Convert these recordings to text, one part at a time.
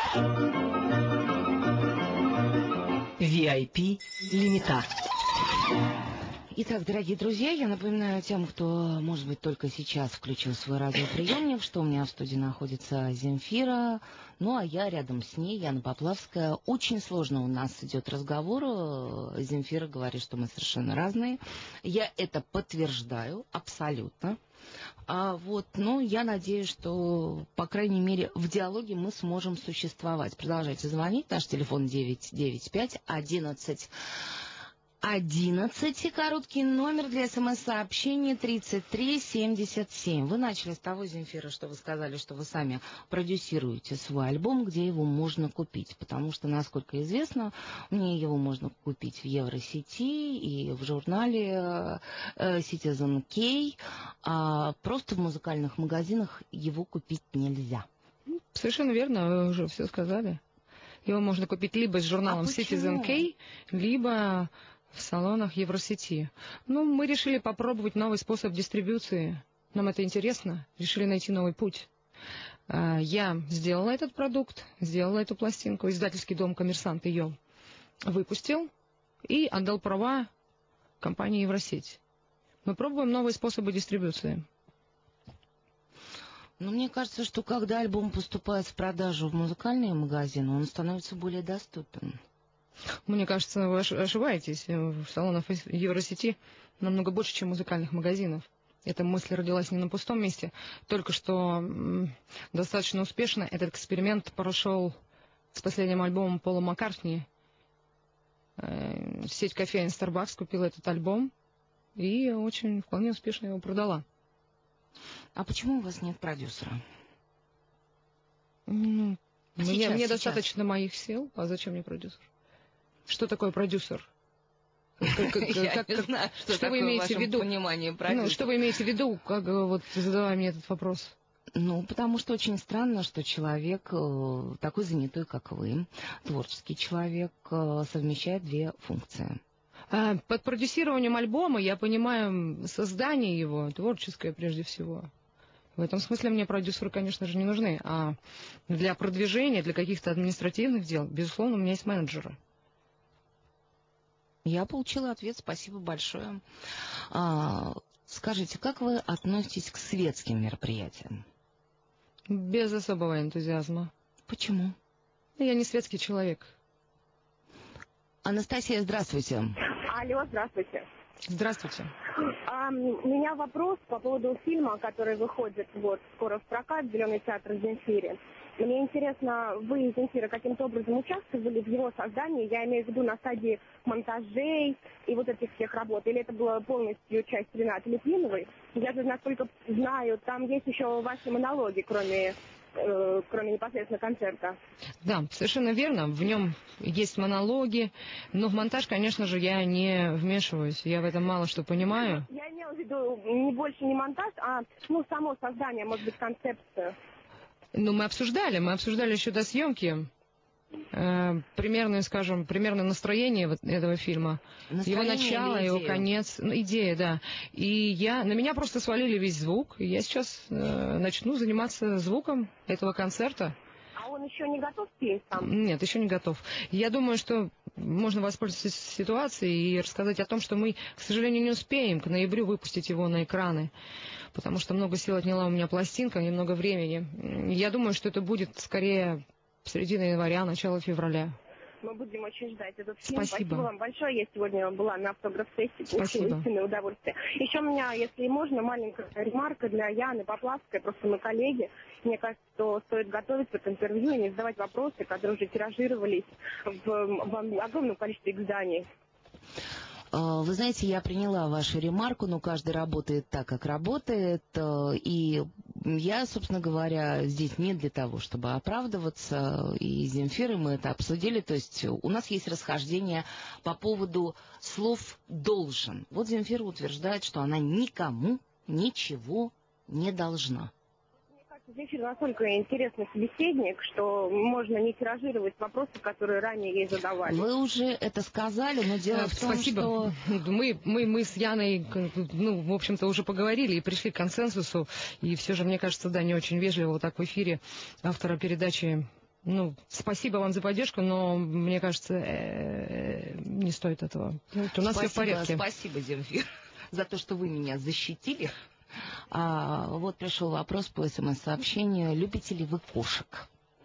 VIP Limitar. Итак, дорогие друзья, я напоминаю тем, кто, может быть, только сейчас включил свой радиоприемник, что у меня в студии находится Земфира, ну а я рядом с ней, Яна Поплавская. Очень сложно у нас идет разговор. Земфира говорит, что мы совершенно разные. Я это подтверждаю абсолютно. Но я надеюсь, что, по крайней мере, в диалоге мы сможем существовать. Продолжайте звонить. Наш телефон 995-11. 11, короткий номер для СМС-сообщений 3377. Вы начали с того, Земфира, что вы сказали, что вы сами продюсируете свой альбом, где его можно купить. Потому что, насколько известно, мне его можно купить в Евросети и в журнале Citizen K, а просто в музыкальных магазинах его купить нельзя. Совершенно верно, вы уже все сказали. Его можно купить либо с журналом Citizen K, либо в салонах Евросети. Мы решили попробовать новый способ дистрибуции. Нам это интересно. Решили найти новый путь. Я сделала этот продукт, сделала эту пластинку. Издательский дом «Коммерсант» ее выпустил и отдал права компании Евросеть. Мы пробуем новые способы дистрибуции. Мне кажется, что когда альбом поступает в продажу в музыкальные магазины, он становится более доступен. Мне кажется, вы ошибаетесь. В салонах Евросети намного больше, чем музыкальных магазинов. Эта мысль родилась не на пустом месте. Только что достаточно успешно этот эксперимент прошел с последним альбомом Пола Маккартни. Сеть кофеин Starbucks купила этот альбом и очень вполне успешно его продала. А почему у вас нет продюсера? Мне достаточно моих сил. А зачем мне продюсер? Что такое продюсер? Я не знаю, что вы имеете в виду. Что вы имеете в виду, задавая мне этот вопрос? Потому что очень странно, что человек, такой занятой, как вы, творческий человек, совмещает две функции. Под продюсированием альбома я понимаю создание его, творческое прежде всего. В этом смысле мне продюсеры, конечно же, не нужны. А для продвижения, для каких-то административных дел, безусловно, у меня есть менеджеры. Я получила ответ, спасибо большое. Скажите, как вы относитесь к светским мероприятиям? Без особого энтузиазма. Почему? Я не светский человек. Анастасия, здравствуйте. Алло, здравствуйте. Здравствуйте. У меня вопрос по поводу фильма, который выходит скоро в прокат «Зеленый театр» Земфиры. Мне интересно, вы, Земфира, каким-то образом участвовали в его создании? Я имею в виду на стадии монтажей и этих всех работ. Или это была полностью часть Ренаты Литвиновой? Я же, насколько знаю, там есть еще ваши монологи, кроме непосредственно концерта. Да, совершенно верно. В нем есть монологи, но в монтаж, конечно же, я не вмешиваюсь. Я в этом мало что понимаю. Я имела в виду не больше не монтаж, а само создание, может быть, концепция. Мы обсуждали еще до съемки примерное настроение этого фильма. Его начало, его конец, идея, да. И на меня просто свалили весь звук. И я сейчас начну заниматься звуком этого концерта. А он еще не готов петь сам? Нет, еще не готов. Я думаю, что можно воспользоваться ситуацией и рассказать о том, что мы, к сожалению, не успеем к ноябрю выпустить его на экраны, потому что много сил отняла у меня пластинка, немного времени. Я думаю, что это будет скорее середина января, начало февраля. Мы будем очень ждать этот фильм. Спасибо вам большое. Я сегодня была на автограф-сессии, получила истинное удовольствие. Еще у меня, если можно, маленькая ремарка для Яны Поплавской, просто мы коллеги. Мне кажется, что стоит готовиться к интервью и не задавать вопросы, которые уже тиражировались в огромном количестве изданий. Вы знаете, я приняла вашу ремарку, но каждый работает так, как работает, и я, собственно говоря, здесь не для того, чтобы оправдываться, и с Земфирой мы это обсудили, то есть у нас есть расхождение по поводу слов «должен». Вот Земфира утверждает, что она никому ничего не должна. Земфира настолько интересный собеседник, что можно не тиражировать вопросы, которые ранее ей задавали. Вы уже это сказали, но дело в том, что... Мы с Яной, в общем-то, уже поговорили и пришли к консенсусу. И все же, мне кажется, не очень вежливо так в эфире автора передачи Ну, спасибо вам за поддержку, но мне кажется, не стоит этого. У нас все в порядке. Спасибо, Земфира, за то, что вы меня защитили. Вот пришел вопрос по СМС-сообщению. Любите ли вы кошек?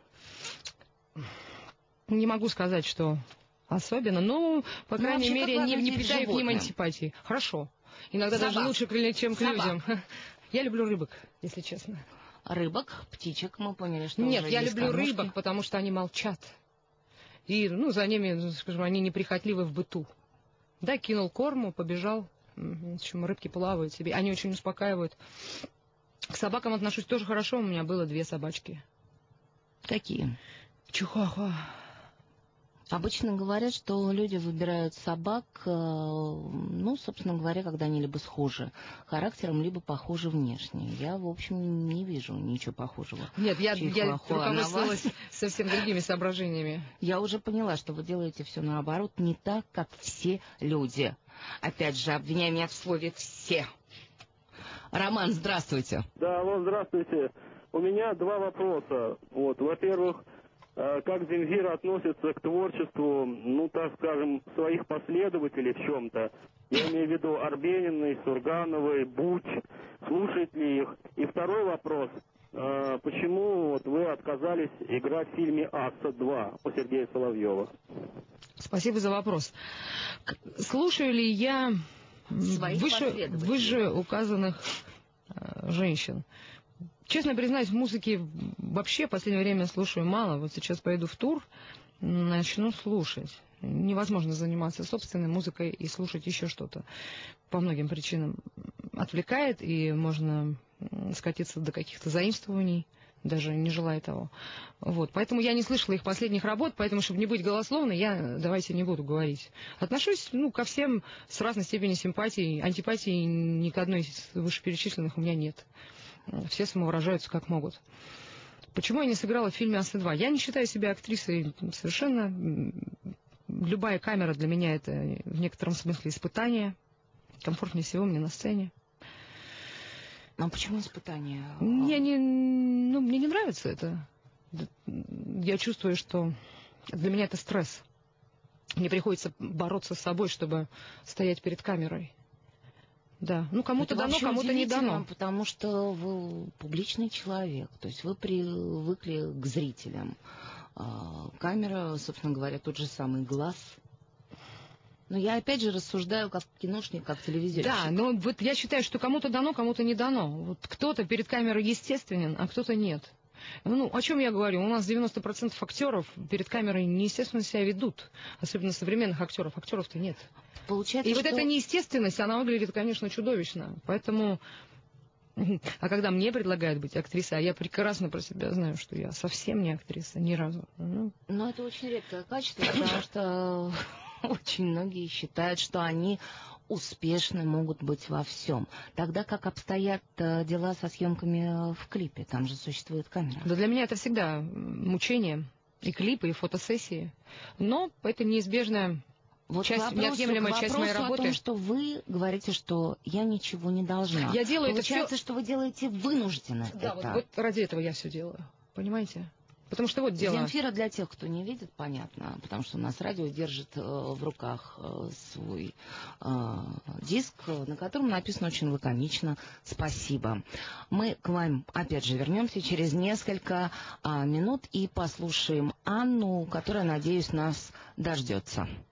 Не могу сказать, что особенно, но, по крайней мере, не питаю к ним антипатии. Хорошо. Иногда даже лучше, чем к людям. Я люблю рыбок, если честно. Рыбок, птичек, мы поняли, что Нет, уже я есть люблю кормушки. рыбок, потому что они молчат. И, за ними, скажем, они неприхотливы в быту. Да, кинул корму, побежал. Почему рыбки плавают себе. Они очень успокаивают. К собакам отношусь тоже хорошо. У меня было 2 собачки. Какие? Чихуахуа. Обычно говорят, что люди выбирают собак, собственно говоря, когда они либо схожи характером, либо похожи внешне. Я, в общем, не вижу ничего похожего. Нет, я руководствовалась совсем другими соображениями. Я уже поняла, что вы делаете все наоборот, не так, как все люди. Опять же, обвиняй меня в слове «все». Роман, здравствуйте. Да, алло, здравствуйте. У меня 2 вопроса. Во-первых, как Земфира относится к творчеству, так скажем, своих последователей в чем-то. Я имею в виду Арбениной, Сургановой, Буч. Слушает ли их? И второй вопрос. Почему вы отказались играть в фильме «Асса-2» у Сергея Соловьева? Спасибо за вопрос. Слушаю ли я выше указанных женщин? Честно признаюсь, музыки вообще в последнее время слушаю мало. Вот сейчас пойду в тур, начну слушать. Невозможно заниматься собственной музыкой и слушать еще что-то. По многим причинам отвлекает, и можно скатиться до каких-то заимствований, даже не желая того. Поэтому я не слышала их последних работ, поэтому, чтобы не быть голословной, давайте не буду говорить. Отношусь, ко всем с разной степенью симпатии, антипатии ни к одной из вышеперечисленных у меня нет. Все самовыражаются как могут. Почему я не сыграла в фильме «Асса-2»? Я не считаю себя актрисой совершенно. Любая камера для меня это в некотором смысле испытание. Комфортнее всего мне на сцене. А почему испытание? Мне не нравится это. Я чувствую, что для меня это стресс. Мне приходится бороться с собой, чтобы стоять перед камерой. Да, кому-то дано, кому-то не дано. Потому что вы публичный человек, то есть вы привыкли к зрителям. Камера, собственно говоря, тот же самый глаз. Но я опять же рассуждаю как киношник, как телевизионщик. Да, но я считаю, что кому-то дано, кому-то не дано. Кто-то перед камерой естественен, а кто-то нет. О чем я говорю? У нас 90% актеров перед камерой неестественно себя ведут. Особенно современных актеров. Актеров-то нет. Получается, и эта неестественность, она выглядит, конечно, чудовищно. Поэтому... А когда мне предлагают быть актрисой, а я прекрасно про себя знаю, что я совсем не актриса, ни разу. Но это очень редкое качество, потому что очень многие считают, что они успешны могут быть во всем. Тогда как обстоят дела со съемками в клипе? Там же существует камера. Да, для меня это всегда мучение. И клипы, и фотосессии. Но это неизбежная неотъемлемая часть моей работы. О том, что вы говорите, что я ничего не должна. Я делаю Получается, это все... что вы делаете вынужденно. Да, вот ради этого я все делаю. Понимаете? Потому что дело... Земфира, для тех, кто не видит, понятно, потому что у нас радио держит в руках свой диск, на котором написано очень лаконично «Спасибо». Мы к вам опять же вернемся через несколько минут и послушаем Анну, которая, надеюсь, нас дождется.